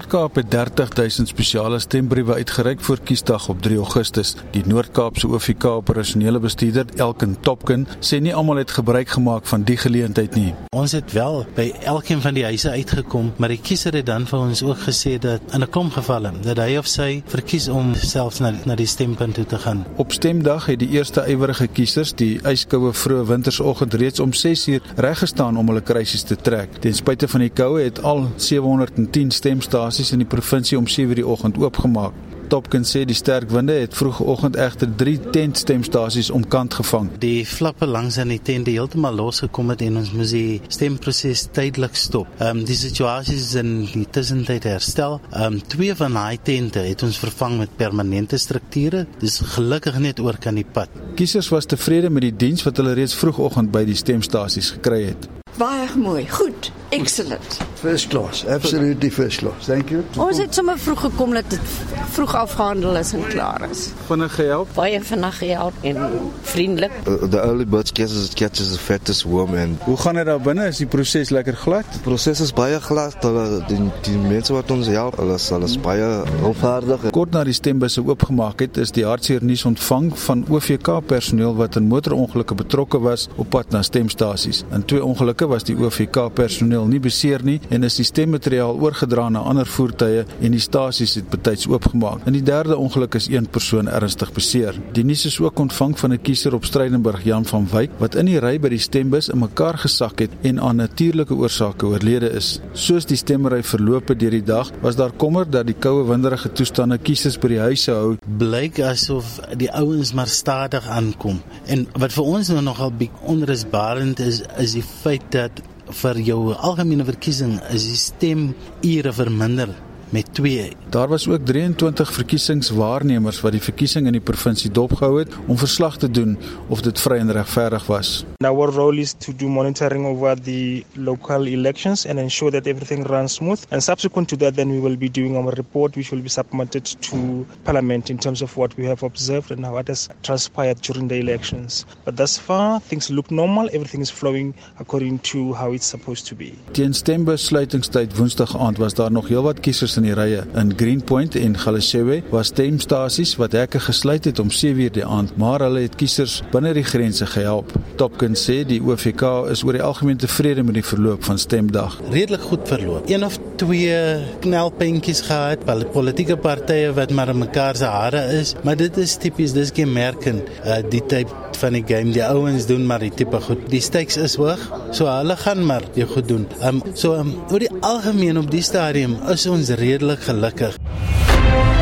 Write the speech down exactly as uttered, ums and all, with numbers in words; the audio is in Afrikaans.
Noord-Kaap het dertig duisend spesiale stembriewe uitgereik voor Kiesdag op drie Augustus. Die Noord-Kaapse O V K operasionele bestuurder Elkin Topkin sê nie almal het gebruik gemaak van die geleentheid nie. Ons het wel by elkeen van die huise uitgekom, maar die kiezer het dan vir ons ook gesê dat in 'n klomp gevalle dat hy of sy verkies om selfs na, na die stempunt toe te gaan. Op stemdag het die eerste ywerige kiesers die yskoue vroeë wintersoggend reeds om ses uur reg gestaan om hulle kruisies te trek. Ten spyte van die koue het al sewe honderd en tien stemstasies in die provinsie om sewe uur die oggend oopgemaak. Topkin sê die sterk winde het vroegoggend egter drie tentstemstasies omkant gevang. Die flappe langs aan die tent die heeltemal losgekom het en ons moes die stemproses tydelik stop. Um, die situasie is in die tussentyd herstel. Um, twee van die tente het ons vervang met permanente strukture, dis gelukkig net oor kan die pad. Kiesers was tevrede met die diens wat hulle reeds vroegoggend by die stemstasies gekry het. Baie mooi, goed, excellent. First class, absolutely first class, thank you. Ons het sommer vroeg gekom dat dit vroeg afgehandel is en klaar is. Vinnig gehelp? Baie vinnig gehelp en vriendelik. Uh, the early bird catches, catches the fattest worm. And Hoe gaan dit daar binne? Is die proses lekker glad? die proses is baie glad. Hulle, die, die mense wat ons help, hulle is, hulle is baie hulpvaardig. Kort na die stembusse oopgemaak het, is die hartseer nuus ontvang van O V K personeel wat in motorongelukke betrokke was op pad na stemstasies. In twee ongelukke was die O V K personeel nie beseer nie en is die stemmateriaal oorgedra na ander voertuie en die stasies het betyds oopgemaak. In die derde ongeluk is een persoon ernstig beseer. Die nuus is ook ontvang van 'n kiezer op Stellenbosch, Jan van Wyk, wat in die ry by die stembus in mekaar gesak het en aan natuurlike oorsake oorlede is. Soos die stemmery verloop het deur die dag, was daar kommer dat die koue winderige toestande kiesers by die huise hou. Blyk asof die ouens maar stadig aankom. En wat vir ons nou nogal onrusbarend is, is die feit dat vir jou algemene verkiesing is die stemure verminder met twee. Daar was ook drieëntwintig verkiesingswaarnemers wat die verkiesing in die provinsie dopgehou het om verslag te doen of dit vry en regverdig was. Our role is to do monitoring over the local elections and ensure that everything runs smooth. And subsequent to that, then we will be doing our report, which will be submitted to Parliament in terms of what we have observed and what has transpired during the elections. But thus far, things look normal. Everything is flowing according to how it's supposed to be. Teen stembesluitingstyd Woensdag aand was daar nog heelwat kiesers in die rye. In Greenpoint en Galeshewe was stemstasies wat hekke gesluit het om sewe uur die aand, maar hulle het kiesers binne die grense gehelp. Topkin sê die O V K is oor die algemeen tevrede met die verloop van stemdag. Redelik goed verloop. Een of twee knelpuntjies gehad, politieke partye wat maar in mekaar se hare is, maar dit is tipies, dis kenmerkend, uh, die tyd van die game, die ouens doen maar die tipe goed. Die stakes is hoog, so hulle gaan maar die goed doen. Um, so um, oor die algemeen op die stadium is ons redelik gelukkig.